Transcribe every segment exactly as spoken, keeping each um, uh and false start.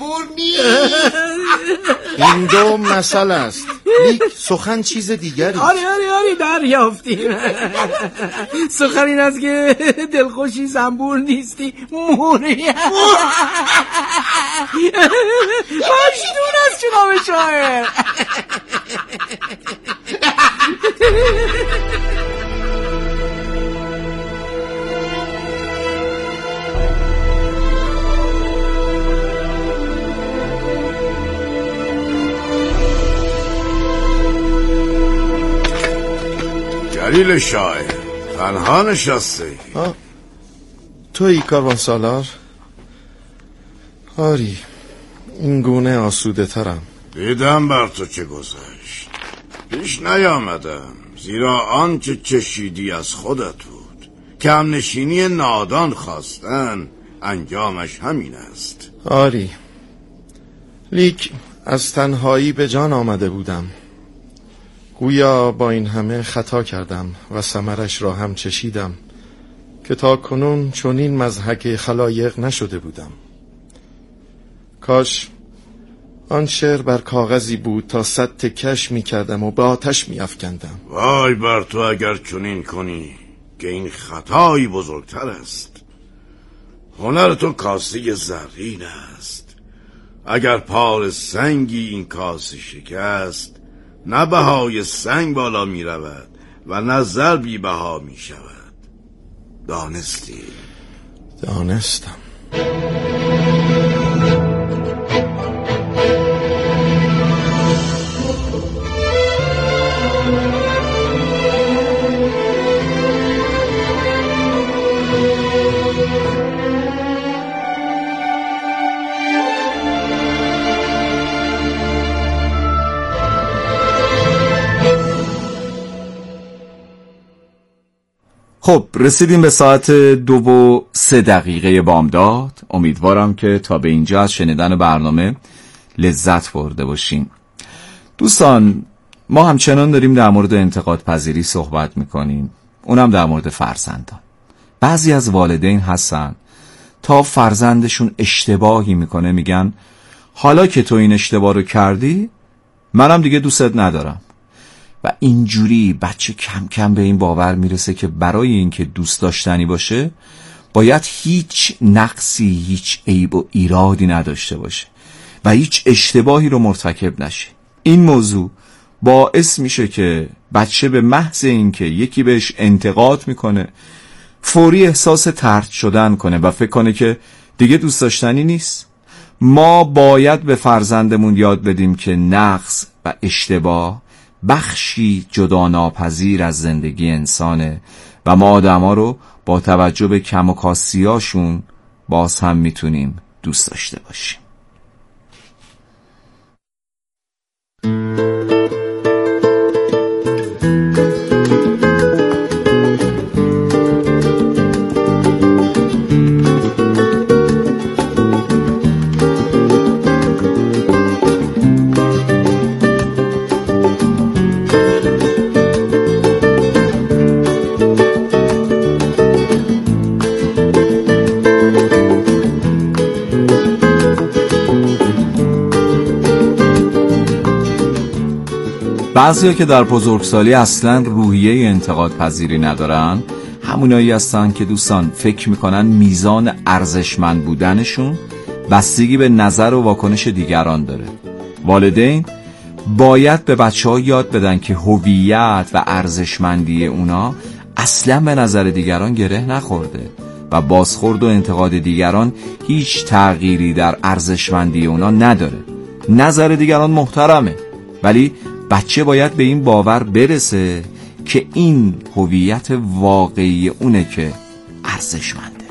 نیست. این دو مسئله است، لیک سخن چیز دیگری. آره آره آره دریافتیم. سخن این است که دلخوشی زنبور نیستی موری. مشدون از جناب شاعر. جلیل شاعر تنها نشسته ای؟ تویی کاروان سالار؟ آری این گونه آسوده ترم. دیدم بر تو چه گذشت، پیش نیامدم، زیرا آنچه چشیدی از خودت بود. کم نشینی نادان خواستن انجامش همین است. آری لیک از تنهایی به جان آمده بودم. گویا با این همه خطا کردم و ثمرش را هم چشیدم که تا کنون چنین مضحک خلایق نشده بودم. کاش آن شعر بر کاغذی بود تا صد تکش می کردم و به آتش می افکندم. وای بر تو اگر چنین کنی که این خطایی بزرگتر است. هنر تو کاسه زرین است. اگر پار سنگی این کاسه شکست، نه بهای سنگ بالا می رود و نه زر بی بها می شود. دانستی؟ دانستم. خب رسیدیم به ساعت دو و سه دقیقه بامداد. امیدوارم که تا به اینجا از شنیدن برنامه لذت برده باشین. دوستان ما همچنان داریم در مورد انتقاد پذیری صحبت میکنیم، اونم در مورد فرزندان. بعضی از والدین هستن تا فرزندشون اشتباهی میکنه میگن حالا که تو این اشتباه رو کردی منم دیگه دوستت ندارم، و اینجوری بچه کم کم به این باور میرسه که برای اینکه دوست داشتنی باشه باید هیچ نقصی، هیچ عیب و ایرادی نداشته باشه و هیچ اشتباهی رو مرتکب نشه. این موضوع باعث میشه که بچه به محض اینکه یکی بهش انتقاد میکنه فوری احساس طرد شدن کنه و فکر کنه که دیگه دوست داشتنی نیست. ما باید به فرزندمون یاد بدیم که نقص و اشتباه بخشی جدا ناپذیر از زندگی انسانه و ما آدما رو با توجه به کم و کاستیاشون باز هم میتونیم دوست داشته باشیم. بعضیا که در بزرگسالی اصلا روحیه انتقاد پذیری ندارن همونایی هستن که دوستان فکر میکنن میزان ارزشمند بودنشون بستگی به نظر و واکنش دیگران داره. والدین باید به بچه ها یاد بدن که هویت و ارزشمندی اونا اصلا به نظر دیگران گره نخورده و بازخورد و انتقاد دیگران هیچ تغییری در ارزشمندی اونا نداره. نظر دیگران محترمه ولی بچه باید به این باور برسه که این هویت واقعی اونه که ارزشمنده.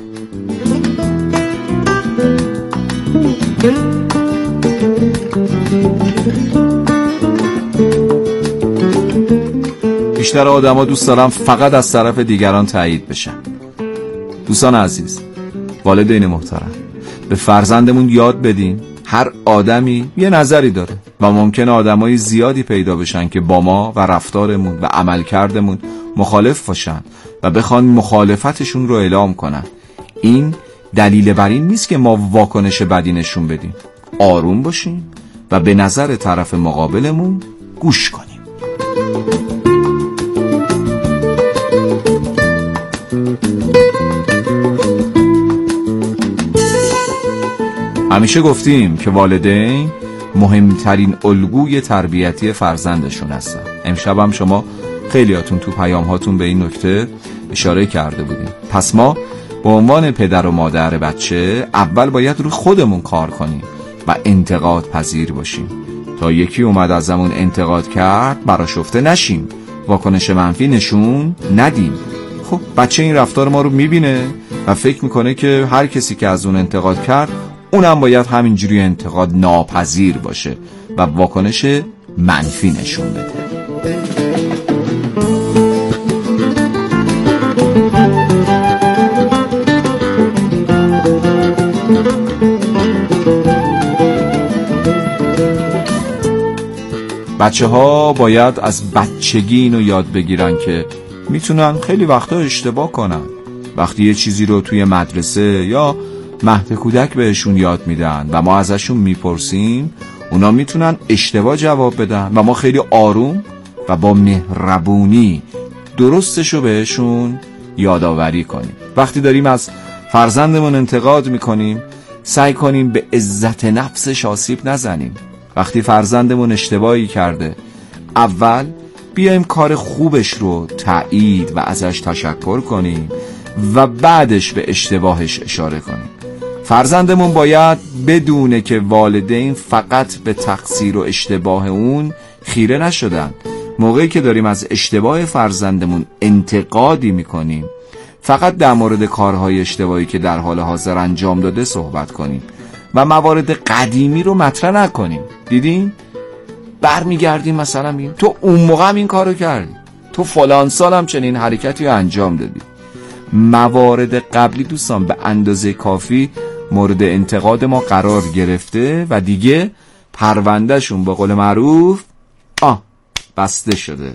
بیشتر آدما دوست دارن فقط از طرف دیگران تایید بشن. دوستان عزیز، والدین محترم، به فرزندمون یاد بدین هر آدمی یه نظری داره و ممکنه آدمای زیادی پیدا بشن که با ما و رفتارمون و عملکردمون مخالف باشن و بخوان مخالفتشون رو اعلام کنن. این دلیل بر این نیست که ما واکنش بدی نشون بدیم. آروم باشیم و به نظر طرف مقابلمون گوش کنیم. همیشه گفتیم که والدین مهمترین الگوی تربیتی فرزندشون هستن. امشب هم شما خیلیاتون تو پیام هاتون به این نکته اشاره کرده بودیم. پس ما به عنوان پدر و مادر بچه اول باید روی خودمون کار کنیم و انتقاد پذیر باشیم تا یکی اومد ازمون انتقاد کرد برآشفته نشیم، واکنش منفی نشون ندیم. خب بچه این رفتار ما رو میبینه و فکر میکنه که هر کسی که از اون انتقاد کرد اونم باید همینجوری انتقاد ناپذیر باشه و واکنش منفی نشون بده. بچه ها باید از بچگی اینو یاد بگیرن که میتونن خیلی وقتا اشتباه کنن. وقتی یه چیزی رو توی مدرسه یا مهد کودک بهشون یاد میدن و ما ازشون میپرسیم، اونا میتونن اشتباه جواب بدن و ما خیلی آروم و با مهربونی درستشو بهشون یادآوری کنیم. وقتی داریم از فرزندمون انتقاد میکنیم، سعی کنیم به عزت نفسش آسیب نزنیم. وقتی فرزندمون اشتباهی کرده، اول بیایم کار خوبش رو تایید و ازش تشکر کنیم و بعدش به اشتباهش اشاره کنیم. فرزندمون باید بدونه که والدین فقط به تقصیر و اشتباه اون خیره نشدن. موقعی که داریم از اشتباه فرزندمون انتقادی میکنیم، فقط در مورد کارهای اشتباهی که در حال حاضر انجام داده صحبت کنیم و موارد قدیمی رو مطرح نکنیم. دیدین؟ برمیگردیم مثلا میگیم تو اون موقع هم این کارو کردی، تو فلان سال هم چنین حرکتی رو انجام دادی. موارد قبلی دوستان به اندازه کافی مورد انتقاد ما قرار گرفته و دیگه پروندهشون به قول معروف آه بسته شده.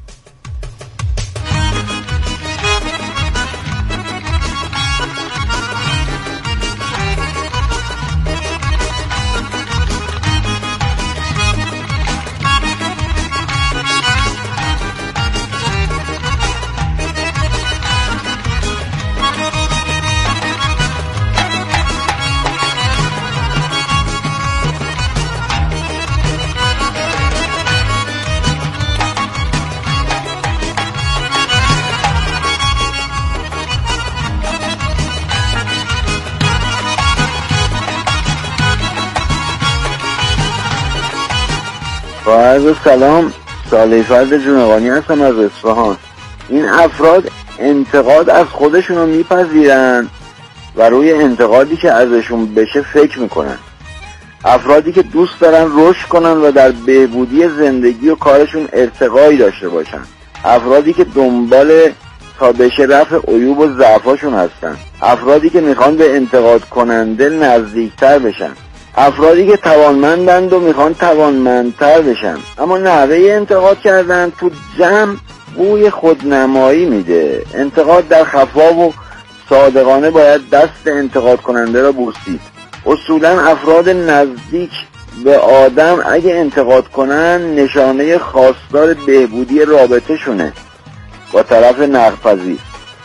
با عرض سلام، صالح فرد جونقانی هستم از اصفهان. این افراد انتقاد از خودشون رو میپذیرن و روی انتقادی که ازشون بشه فکر میکنن. افرادی که دوست دارن رشد کنن و در بهبودی زندگی و کارشون ارتقایی داشته باشن. افرادی که دنبال تا بشه رفع عیوب و ضعفاشون هستن. افرادی که میخوان به انتقاد کننده نزدیکتر بشن. افرادی که توانمندند و میخوان توانمندتر بشن، اما نحوه انتقاد کردن تو جمع بوی خودنمایی میده. انتقاد در خفا و صادقانه باید دست انتقاد کننده را بوسید. اصولا افراد نزدیک به آدم اگه انتقاد کنن نشانه خواستار بهبودی رابطه شونه با طرف نقدپذیر.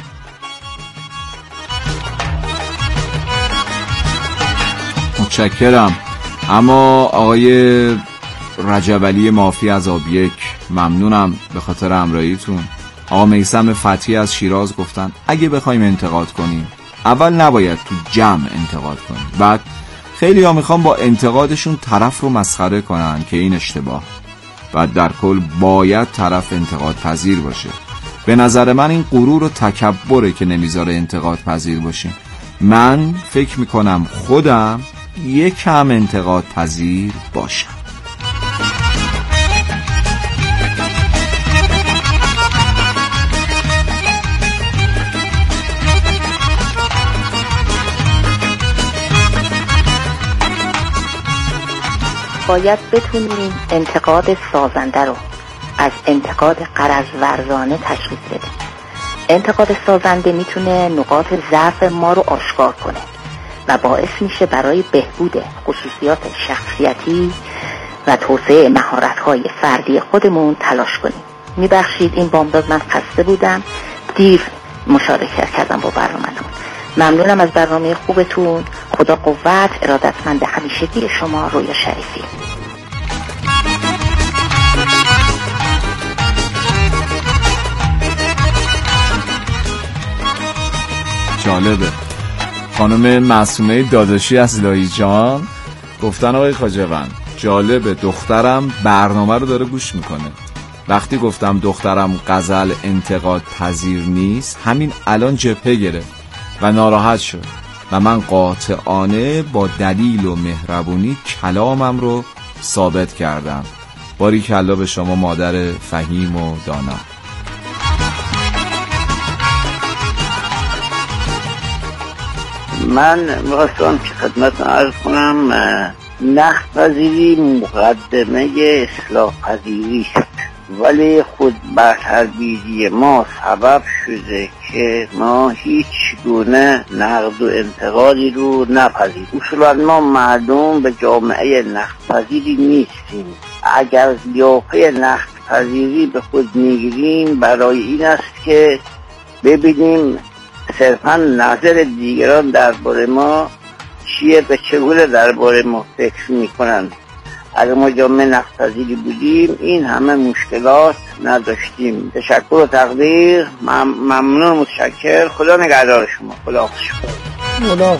متشکرم. اما آقای رجب علی مافی از آبیک، ممنونم به خاطر همراهیتون. آقا میثم فتحی از شیراز گفتن اگه بخوایم انتقاد کنیم اول نباید تو جمع انتقاد کنیم، بعد خیلی ها میخوان با انتقادشون طرف رو مسخره کنن که این اشتباه. بعد در کل باید طرف انتقاد پذیر باشه. به نظر من این غرور و تکبره که نمیذاره انتقاد پذیر باشیم. من فکر میکنم خودم یکم انتقاد پذیر باشم. باید بتونیم انتقاد سازنده رو از انتقاد غرض‌ورزانه تشخیص بدیم. انتقاد سازنده میتونه نقاط ضعف ما رو آشکار کنه و باعث میشه برای بهبود خصوصیات شخصیتی و توسعه مهارت‌های فردی خودمون تلاش کنیم. میبخشید این بامداد من خسته بودم، دیر مشارکت کردم با برنامه‌تون. ممنونم از برنامه خوبتون. خدا قوت. ارادتمند همیشگی شما، رویا شریفی. جالبه. خانم معصومه داداشی از لایجان گفتن آقای خواجه‌وند جالبه، دخترم برنامه رو داره گوش میکنه. وقتی گفتم دخترم غزل انتقاد پذیر نیست، همین الان جبهه گرفت و ناراحت شد و من قاطعانه با دلیل و مهربونی کلامم رو ثابت کردم. باریکلا به شما مادر فهیم و دانا. من می‌خواستم که خدمتتون عرض کنم نقد پذیری مقدمه اصلاح پذیری است، ولی خود برتربیری ما سبب شده که ما هیچ گونه نقد و انتقادی رو نپذیریم. اصولا ما مردم به جامعه نقد پذیری نیستیم. اگر قیافه نقد پذیری به خود میگیریم برای این است که ببینیم صرفا نظر دیگران درباره ما چیه، به چگونه درباره ما فکر میکنند. اگر ما جامعه نقدپذیری بودیم این همه مشکلات نداشتیم. تشکر و تقدیر. ممنون، متشکر. خدا نگهدار شما. خدا حافظ شما. خدا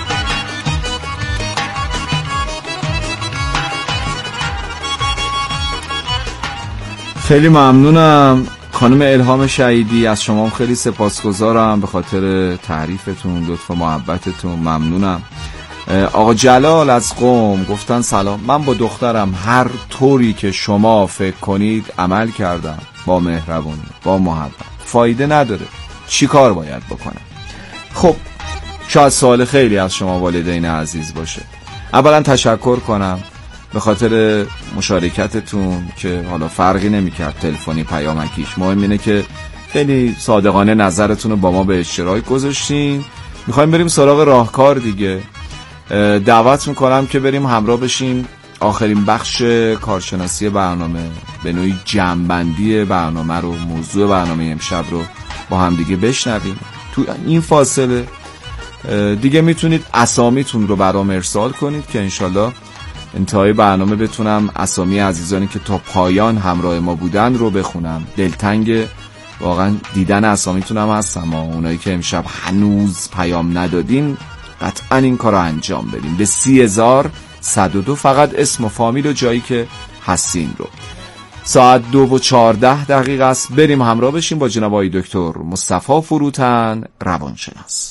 خیلی ممنونم خانم الهام شهیدی، از شما خیلی سپاسگزارم به خاطر تعریفتون، لطف و محبتتون. ممنونم. آقا جلال از قم گفتن سلام، من با دخترم هر طوری که شما فکر کنید عمل کردم، با مهربونی، با محبت. فایده نداره، چی کار باید بکنم؟ خب شاید سوال خیلی از شما والدین عزیز باشه. اولا تشکر کنم به خاطر مشارکتتون که حالا فرقی نمی‌کرد تلفنی پیامکیش، مهم اینه که خیلی صادقانه نظرتون رو با ما به اشتراک گذاشتین. میخوایم بریم سراغ راهکار دیگه. دعوت میکنم که بریم همراه بشیم آخرین بخش کارشناسی برنامه، به نوعی جمع‌بندی برنامه رو، موضوع برنامه امشب رو با هم دیگه بشنویم. تو این فاصله دیگه میتونید اسامیتون رو برام ارسال کنید که انشالله انتهای برنامه بتونم اسامی عزیزانی که تا پایان همراه ما بودن رو بخونم. دلتنگ واقعا دیدن اسامیتون هم هستم. اونایی که امشب هنوز پیام ندادین قطعا این کار رو انجام بدین به سی هزار صد و دو، فقط اسم و فامیل و جایی که هستین رو. ساعت دو و چارده دقیقه است. بریم همراه بشیم با جناب آقای دکتر مصطفی فروتن، روانشناس.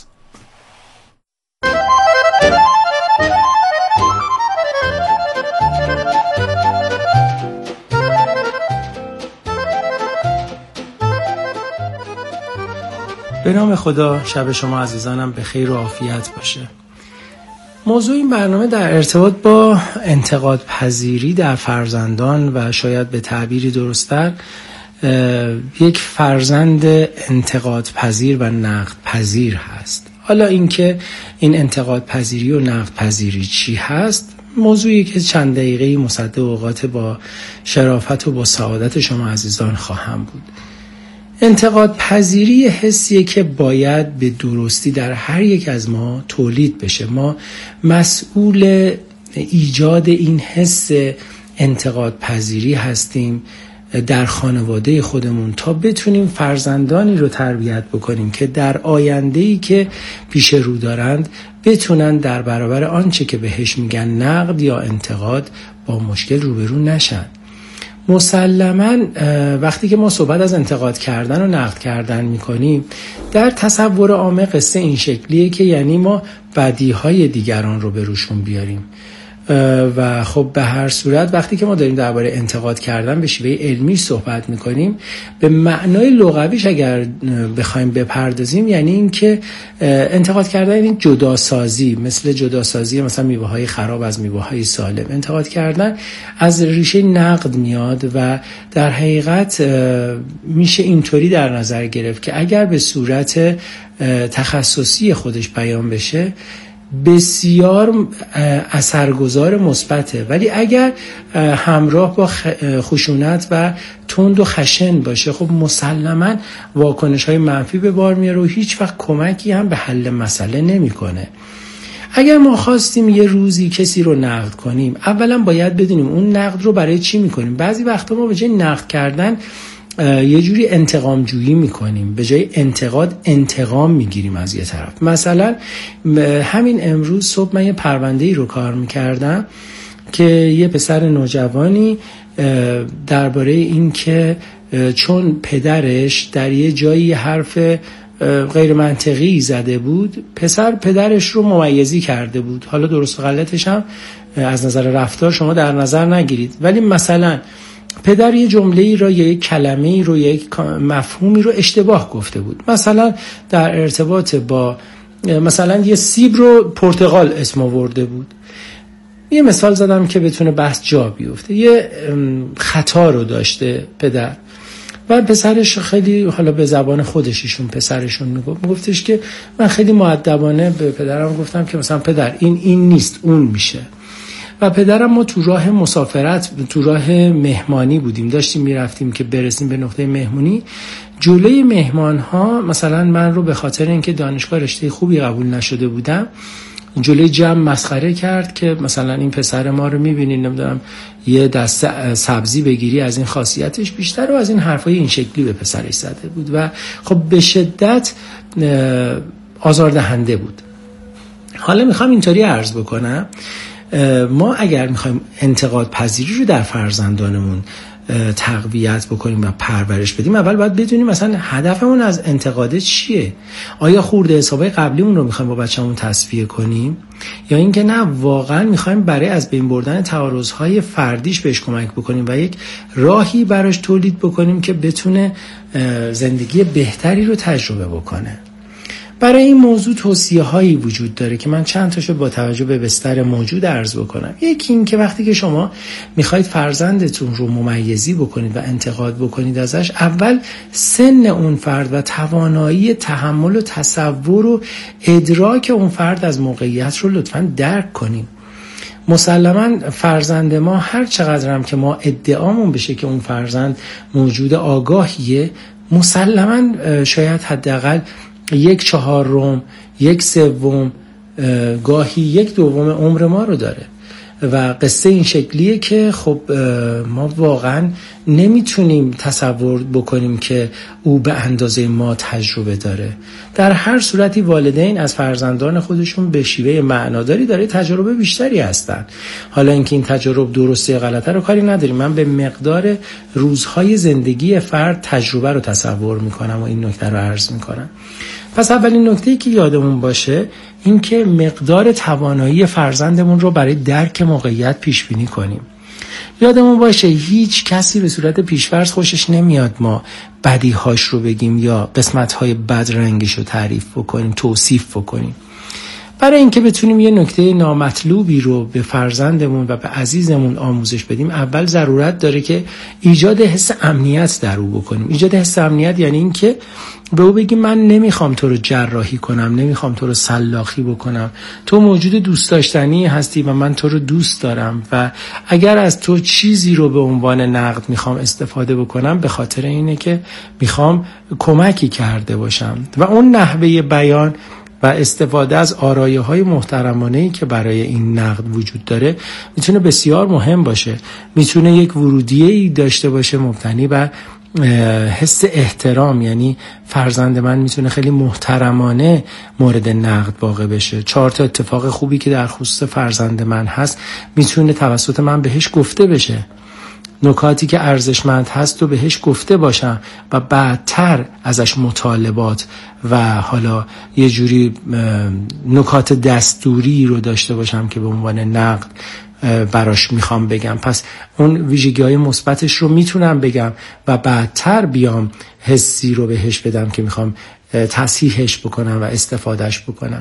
به نام خدا، شب شما عزیزانم به خیر و عافیت باشه. موضوع این برنامه در ارتباط با انتقاد پذیری در فرزندان و شاید به تعبیری درست‌تر یک فرزند انتقاد پذیر و نقد پذیر هست. حالا اینکه این انتقاد پذیری و نقد پذیری چی هست، موضوعی که چند دقیقه‌ای مصدق اوقات با شرافت و با سعادت شما عزیزان خواهم بود. انتقاد پذیری حسیه که باید به درستی در هر یک از ما تولید بشه. ما مسئول ایجاد این حس انتقاد پذیری هستیم در خانواده خودمون تا بتونیم فرزندانی رو تربیت بکنیم که در آینده‌ای که پیش رو دارند بتونن در برابر آنچه که بهش میگن نقد یا انتقاد با مشکل روبرو نشن. مسلماً وقتی که ما صحبت از انتقاد کردن و نقد کردن میکنیم، در تصور عام قصه این شکلیه که یعنی ما بدیهای دیگران رو به روشون بیاریم و خب به هر صورت وقتی که ما داریم درباره انتقاد کردن به شیوه علمی صحبت میکنیم، به معنای لغویش اگر بخوایم بپردازیم یعنی این که انتقاد کردن این جداسازی، مثل جداسازی مثلا میوه های خراب از میوه های سالم. انتقاد کردن از ریشه نقد میاد و در حقیقت میشه اینطوری در نظر گرفت که اگر به صورت تخصصی خودش بیان بشه، بسیار اثرگذار مثبته، ولی اگر همراه با خشونت و تند و خشن باشه خب مسلماً واکنش‌های منفی به بار میاره و هیچ وقت کمکی هم به حل مسئله نمی‌کنه. اگر ما خواستیم یه روزی کسی رو نقد کنیم، اولا باید بدونیم اون نقد رو برای چی می‌کنیم. بعضی وقتا ما به جای نقد کردن یه جوری انتقام جویی میکنیم، به جای انتقاد انتقام میگیریم از یه طرف. مثلا همین امروز صبح من یه پرونده‌ای رو کار میکردم که یه پسر نوجوانی درباره این که چون پدرش در یه جایی حرف غیر منطقی زده بود، پسر پدرش رو ممیزی کرده بود. حالا درست و غلطش هم از نظر رفتار شما در نظر نگیرید، ولی مثلا پدر یه جمله‌ای را یا یک کلمه‌ای رو یا یک مفهومی رو اشتباه گفته بود. مثلا در ارتباط با مثلا یه سیب رو پرتقال اسم آورده بود. یه مثال زدم که بتونه بحث جا بیفته. یه خطا رو داشته پدر و پسرش خیلی، حالا به زبان خودشیشون پسرشون میگفت میگفتش که من خیلی مؤدبانه به پدرم گفتم که مثلا پدر این این نیست اون میشه. و پدرم ما تو راه مسافرت تو راه مهمانی بودیم، داشتیم میرفتیم که برسیم به نقطه مهمونی. جلوی مهمان ها مثلا من رو به خاطر اینکه دانشگاه رشته خوبی قبول نشده بودم جلوی جمع مسخره کرد که مثلا این پسر ما رو میبینین نمیدونم یه دسته سبزی بگیری از این خاصیتش بیشتر، و از این حرفای این شکلی به پسرش زده بود و خب به شدت آزاردهنده بود. حالا میخوام اینطوری عرض بکنم، ما اگر میخوایم انتقاد پذیری رو در فرزندانمون تقویت بکنیم و پرورش بدیم، اول باید بدونیم مثلا هدفمون از انتقاد چیه. آیا خورده حسابای قبلیمون رو میخوایم با بچه‌مون تصفیه کنیم، یا اینکه نه واقعا میخوایم برای از بین بردن تعارض‌های فردیش بهش کمک بکنیم و یک راهی براش تولید بکنیم که بتونه زندگی بهتری رو تجربه بکنه. برای این موضوع توصیه هایی وجود داره که من چند تاشو با توجه به بستر موجود عرض بکنم. یکی این که وقتی که شما میخواید فرزندتون رو ممیزی بکنید و انتقاد بکنید ازش، اول سن اون فرد و توانایی تحمل و تصور و ادراک اون فرد از موقعیت رو لطفاً درک کنید. مسلماً فرزند ما هر چقدر هم که ما ادعامون بشه که اون فرزند موجود آگاهیه، مسلماً شاید حداقل یک چهارم، یک سوم، گاهی یک دوم عمر ما رو داره و قصه این شکلیه که خب ما واقعا نمیتونیم تصور بکنیم که او به اندازه ما تجربه داره. در هر صورتی والدین از فرزندان خودشون به شیوه معناداری داره تجربه بیشتری هستن. حالا اینکه این تجربه درسته یا غلطه رو کاری نداریم، من به مقدار روزهای زندگی فرد تجربه رو تصور میکنم و این نکته رو عرض میکنم. پس اولین نکته‌ای که یادمون باشه این که مقدار توانایی فرزندمون رو برای درک موقعیت پیش بینی کنیم. یادمون باشه هیچ کسی به صورت پیش‌فرض خوشش نمیاد ما بدیهاش رو بگیم یا قسمت‌های بد رنگش رو تعریف بکنیم، توصیف بکنیم. برای اینکه بتونیم یه نکته نامطلوبی رو به فرزندمون و به عزیزمون آموزش بدیم، اول ضرورت داره که ایجاد حس امنیت در او بکنیم. ایجاد حس امنیت یعنی این که به او بگیم من نمیخوام تو رو جراحی کنم، نمیخوام تو رو سلاخی بکنم، تو موجود دوست داشتنی هستی و من تو رو دوست دارم و اگر از تو چیزی رو به عنوان نقد میخوام استفاده بکنم به خاطر اینه که میخوام کمکی کرده باشم. و اون نحوه بیان و استفاده از آرایه‌های محترمانه‌ای که برای این نقد وجود داره میتونه بسیار مهم باشه. میتونه یک ورودیه‌ای داشته باشه مبتنی بر حس احترام، یعنی فرزند من میتونه خیلی محترمانه مورد نقد واقع بشه. چهار تا اتفاق خوبی که در خصوص فرزند من هست میتونه توسط من بهش گفته بشه. نکاتی که ارزشمند هست و بهش گفته باشم و بعدتر ازش مطالبات و حالا یه جوری نکات دستوری رو داشته باشم که به عنوان نقد براش میخوام بگم. پس اون ویژگی‌های مثبتش رو میتونم بگم و بعدتر بیام حسی رو بهش بدم که میخوام تصحیحش بکنم و استفادهش بکنم.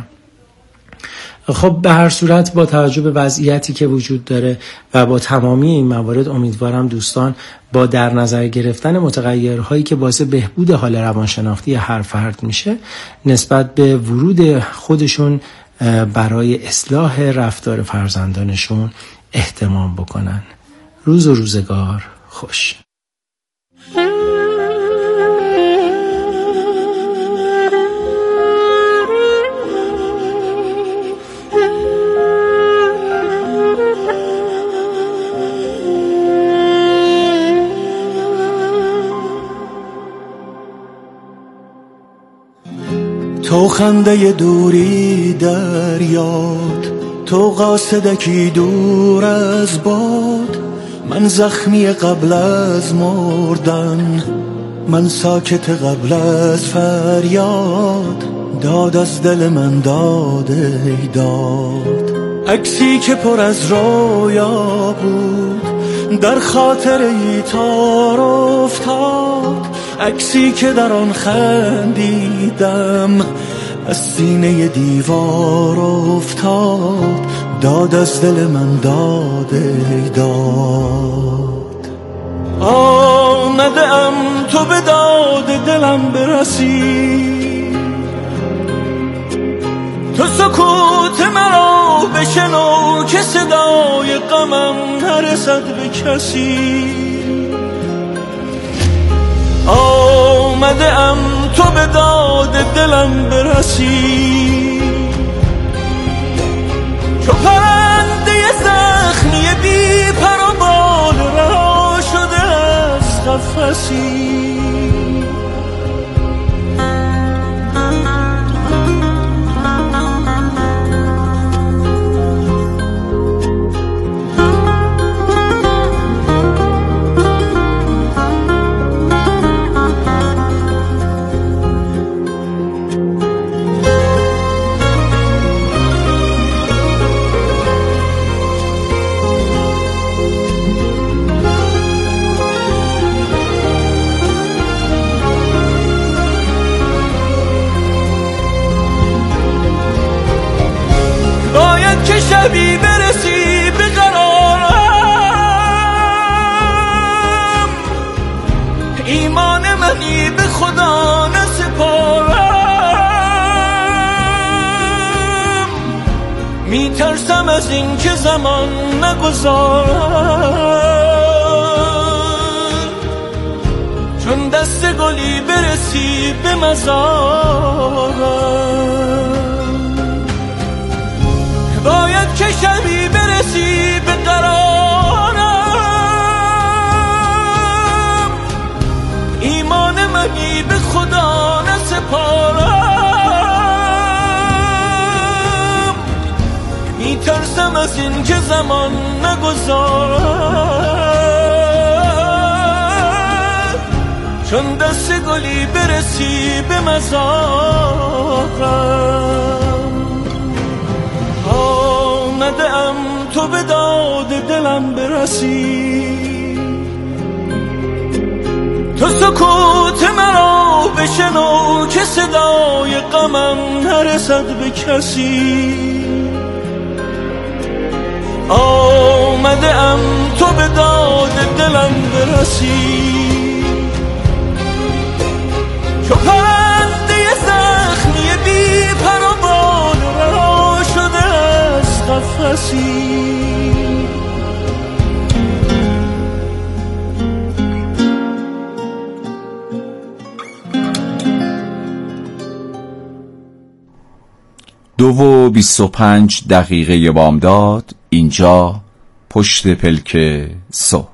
خب به هر صورت با توجه به وضعیتی که وجود داره و با تمامی این موارد امیدوارم دوستان با در نظر گرفتن متغیرهایی که باعث بهبود حال روانشناختی هر فرد میشه نسبت به ورود خودشون برای اصلاح رفتار فرزندانشون اهتمام بکنن. روز و روزگار خوش. تو خنده دوری در یاد، تو قاصدکی دور از باد، من زخمی قبل از مردن، من ساکت قبل از فریاد، داد از دل من داد ای داد. عکسی که پر از رویا بود در خاطر ای تار افتاد، عکسی که در آن خندیدم از سینه دیوار افتاد، داد از دل من داد ای داد. آمده ام تو به داد دلم برسی، تو سکوت مرا بشنو که صدای غمم نرسد به کسی. آمده ام تو به داد دلم برسی، چو پرنده زخمی بی پر و بال رها شده از قفسی. که شبی برسی به قرارم، ایمان منی به خدا نسپارم، میترسم از این که زمان نگذارم، چون دست گلی برسی به مزارم. باید که شبی برسی به قرارم، ایمان منی به خدا نسپارم، میترسم از این که زمان نگذارم، چون دست گلی برسی به مزارم. آمده ام تو به داد دلم برسی، تو سکوت مرا بشنو که صدای غمم نرسد به کسی. آمده ام تو به داد دلم برسی، چو پرنده زخمی بی پر و بال رها شده از قفسی. دو و بیست و پنج دقیقه بامداد، اینجا پشت پلک صبح.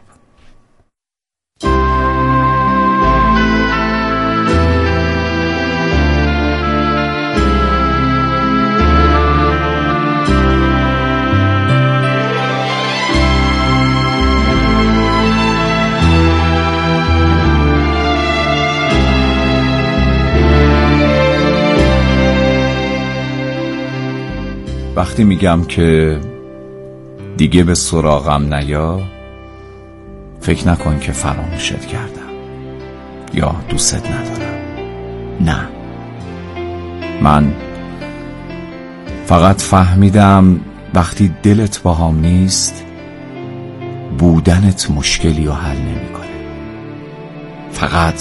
وقتی میگم که دیگه به سراغم نیا، فکر نکن که فراموشت کردم یا دوست ندارم. نه، من فقط فهمیدم وقتی دلت باهام نیست، بودنت مشکلی رو حل نمیکنه، فقط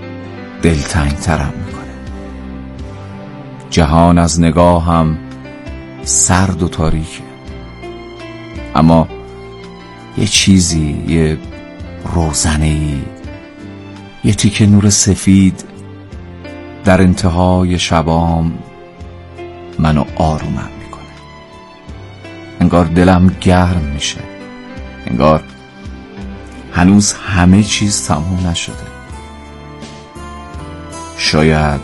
دلتنگترم میکنه. جهان از نگاهم سرد و تاریکه، اما یه چیزی، یه روزنه‌ای، یه تیکه نور سفید در انتهای شبام منو آرومم میکنه. انگار دلم گرم میشه، انگار هنوز همه چیز تموم نشده. شاید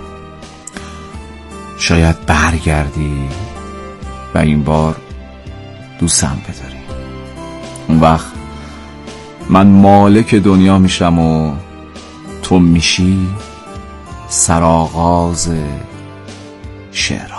شاید برگردی و این بار دوستم بداری. اون وقت من مالک دنیا میشم و تو میشی سرآغاز شعرها.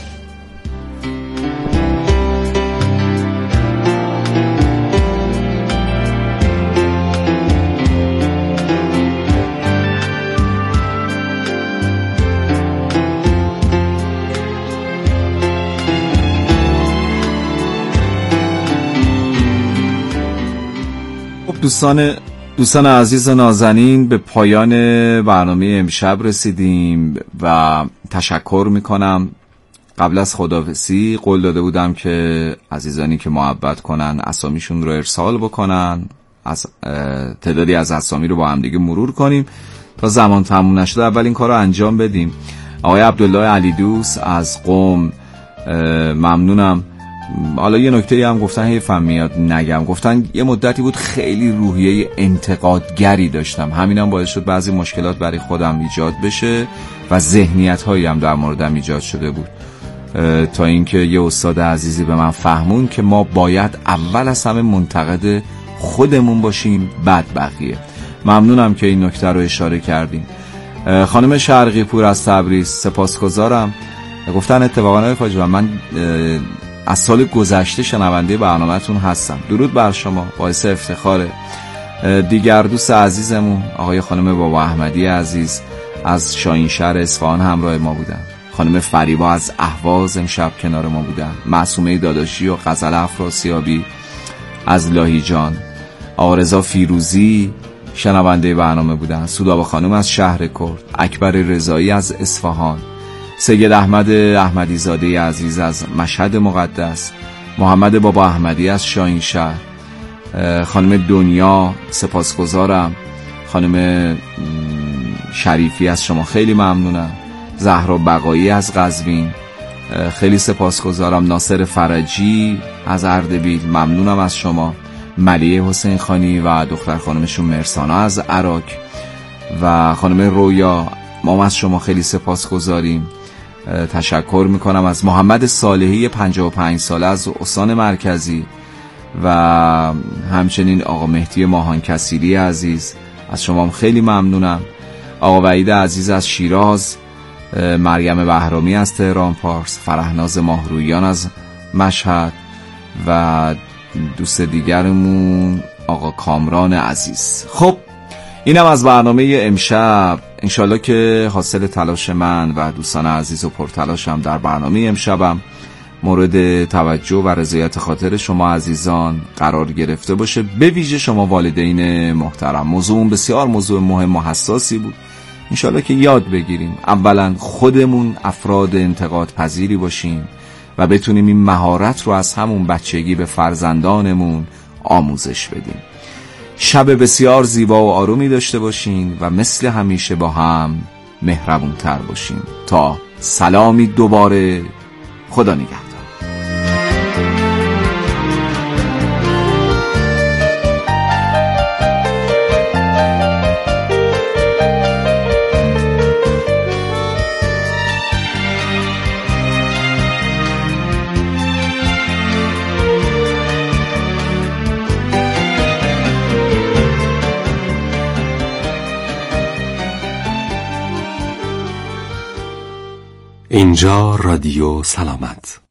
دوستان دوستان عزیز نازنین، به پایان برنامه امشب رسیدیم و تشکر میکنم. قبل از خداحافظی قول داده بودم که عزیزانی که محبت کنن اسامیشون رو ارسال بکنن، از تعدادی از اسامی رو با هم دیگه مرور کنیم تا زمان تموم نشده اول این کار رو انجام بدیم. آقای عبدالله علیدوست از قم، ممنونم. حالا یه نکته هم گفتن حیفم میاد نگم، گفتن یه مدتی بود خیلی روحیه انتقادگری داشتم، همینم باعث شد بعضی مشکلات برای خودم ایجاد بشه و ذهنیت هایی هم در موردم ایجاد شده بود، تا اینکه یه استاد عزیزی به من فهمون که ما باید اول از همه منتقد خودمون باشیم بعد بقیه. ممنونم که این نکته رو اشاره کردیم. خانم شرقی پور از تبریز، سپاسگزارم. گفتن اتفاقا آقای خواجه من از سال گذشته شنونده برنامه‌تون هستم. درود بر شما، باعث افتخاره. دیگر دوست عزیزمون آقای خانم بابا احمدی عزیز از شاهینشهر اصفهان همراه ما بودن. خانم فریبا از اهواز امشب کنار ما بودن. معصومه داداشی و غزل افراسیابی از لاهیجان. آقا رضا فیروزی شنونده برنامه بودن. سودابه خانم از شهر کرد. اکبر رضایی از اصفهان. سید احمد احمدی زاده عزیز از مشهد مقدس. محمد بابا احمدی از شاهینشهر. خانم دنیا سپاسگزارم. خانم شریفی از شما خیلی ممنونم. زهرا بقایی از قزوین خیلی سپاسگزارم. ناصر فرجی از اردبیل ممنونم از شما. ملیه حسین خانی و دختر خانمشون مرسانا از عراق و خانم رویا ما از شما خیلی سپاسگزاریم. تشکر میکنم از محمد صالحی پنجاه و پنج ساله از استان مرکزی و همچنین آقا مهدی ماهان کثیری عزیز از شما خیلی ممنونم. آقا وحید عزیز از شیراز، مریم بهرامی از تهران پارس، فرهناز ماهرویان از مشهد و دوست دیگرمون آقا کامران عزیز. خب اینم از برنامه امشب. انشالله که حاصل تلاش من و دوستان عزیز و پرتلاشم در برنامه امشبم مورد توجه و رضایت خاطر شما عزیزان قرار گرفته باشه، به ویژه شما والدین محترم. موضوع بسیار موضوع مهم و حساسی بود. انشالله که یاد بگیریم اولا خودمون افراد انتقاد پذیری باشیم و بتونیم این مهارت رو از همون بچگی به فرزندانمون آموزش بدیم. شب بسیار زیبا و آرومی داشته باشین و مثل همیشه با هم مهربون تر باشین. تا سلامی دوباره، خدا نگهدار. اینجا رادیو سلامت.